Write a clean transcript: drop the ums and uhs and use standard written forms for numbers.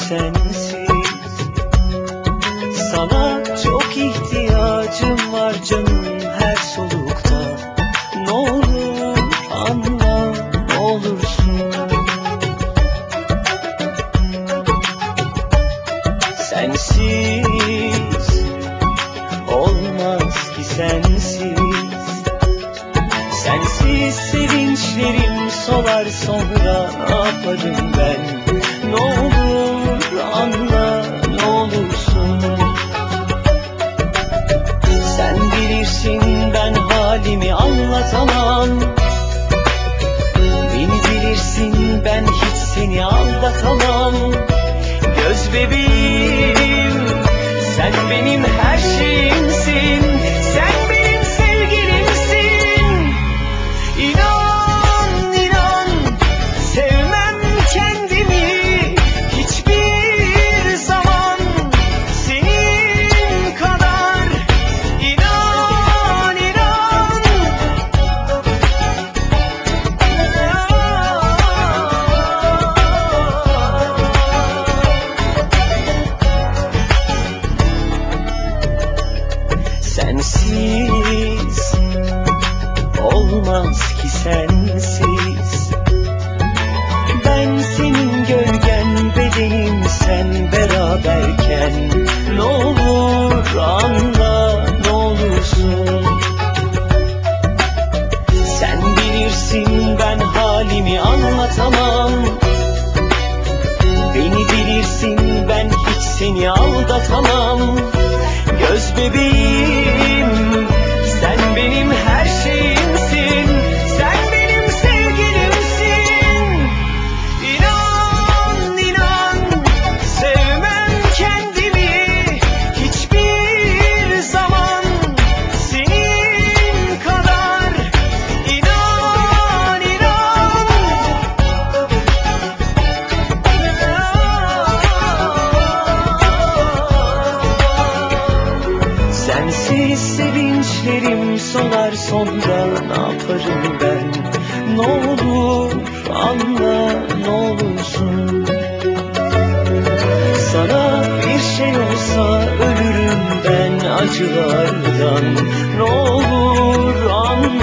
sensiz. Sana çok ihtiyacım var canım her solukta. Ne olur anla, ne olursun. Sensiz olmaz ki sensiz. Sensiz sevinçlerim solar, sonra ne yaparım ben? Ne olur anla, ne olursun. Sen bilirsin ben halimi anlatamam. Beni bilirsin ben hiç seni aldatamam. Göz bebeğim, sen benim her şeyimsin. Sen benim sevgilimsin. İnan, inan, sevmem kendimi hiçbir zaman senin kadar. İnan, inan. Sensiz olmaz ki sensiz. Ben senin gölgen, bedenim sen beraberken. Ne olur anla, ne olursun. Sen bilirsin ben halimi anlatamam. Beni bilirsin ben hiç seni aldatamam. Göz bebeğim, sen benim her şeyimsin. Sen benim sevgilimsin. İnan, inan, sevmem kendimi hiçbir zaman senin kadar. İnan, inan. Sensiz sevinçlerim solar, sonra ne yaparım ben? Ne olur anla, ne olursun. Sana bir şey olsa ölürüm ben acılardan. Ne olur anla.